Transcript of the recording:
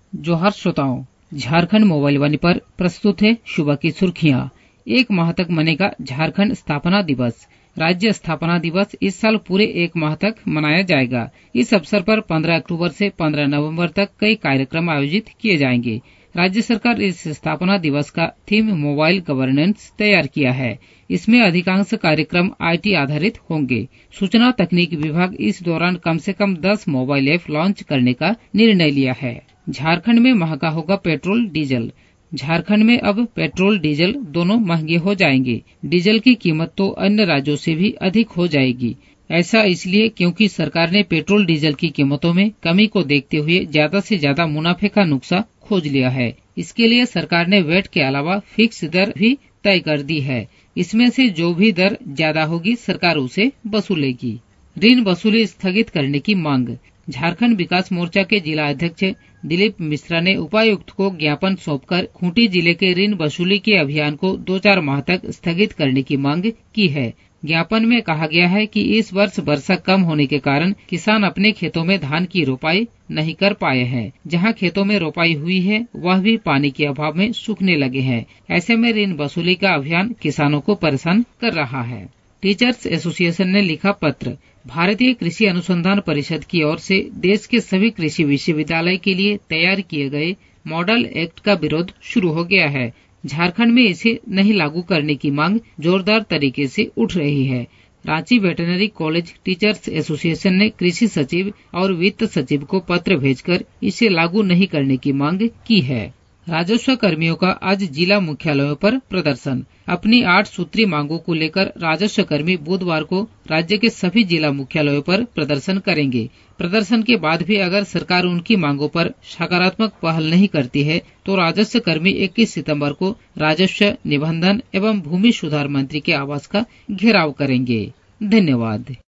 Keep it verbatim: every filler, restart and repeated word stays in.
जोहार श्रोताओं, झारखंड मोबाइल वाणी पर प्रस्तुत है सुबह की सुर्खियां। एक माह तक मनेगा झारखंड स्थापना दिवस। राज्य स्थापना दिवस इस साल पूरे एक माह तक मनाया जाएगा। इस अवसर पर पंद्रह अक्टूबर से पंद्रह नवंबर तक कई कार्यक्रम आयोजित किए जाएंगे। राज्य सरकार इस स्थापना दिवस का थीम मोबाइल गवर्नेंस तैयार किया है। इसमें अधिकांश कार्यक्रम आईटी आधारित होंगे। सूचना तकनीक विभाग इस दौरान कम से कम दस मोबाइल ऐप लॉन्च करने का निर्णय लिया है। झारखंड में महंगा होगा पेट्रोल डीजल। झारखंड में अब पेट्रोल डीजल दोनों महंगे हो जाएंगे। डीजल की कीमत तो अन्य राज्यों से भी अधिक हो जाएगी। ऐसा इसलिए क्योंकि सरकार ने पेट्रोल डीजल की कीमतों में कमी को देखते हुए ज्यादा से ज्यादा मुनाफे का नुस्खा खोज लिया है। इसके लिए सरकार ने वैट के अलावा फिक्स दर भी तय कर दी है। इसमें से जो भी दर ज्यादा होगी सरकार उसे वसूलेगी। ऋण वसूली स्थगित करने की मांग। झारखंड विकास मोर्चा के जिला अध्यक्ष दिलीप मिश्रा ने उपायुक्त को ज्ञापन सौंपकर खूंटी जिले के ऋण वसूली के अभियान को दो चार माह तक स्थगित करने की मांग की है। ज्ञापन में कहा गया है कि इस वर्ष वर्षा कम होने के कारण किसान अपने खेतों में धान की रोपाई नहीं कर पाए हैं। जहां खेतों में रोपाई हुई है वह भी पानी के अभाव में सूखने लगे हैं। ऐसे में ऋण वसूली का अभियान किसानों को परेशान कर रहा है। टीचर्स एसोसिएशन ने लिखा पत्र। भारतीय कृषि अनुसंधान परिषद की ओर से देश के सभी कृषि विश्वविद्यालय के लिए तैयार किए गए मॉडल एक्ट का विरोध शुरू हो गया है। झारखंड में इसे नहीं लागू करने की मांग जोरदार तरीके से उठ रही है। Ranchi veterinary college teachers association ने कृषि सचिव और वित्त सचिव को पत्र भेजकर इसे लागू नहीं करने की मांग की है। राजस्व कर्मियों का आज जिला मुख्यालयों पर प्रदर्शन। अपनी आठ सूत्री मांगों को लेकर राजस्व कर्मी बुधवार को राज्य के सभी जिला मुख्यालयों पर प्रदर्शन करेंगे। प्रदर्शन के बाद भी अगर सरकार उनकी मांगों पर सकारात्मक पहल नहीं करती है तो राजस्व कर्मी इक्कीस सितंबर को राजस्व, निबंधन एवं भूमि सुधार मंत्री के आवास का घेराव करेंगे। धन्यवाद।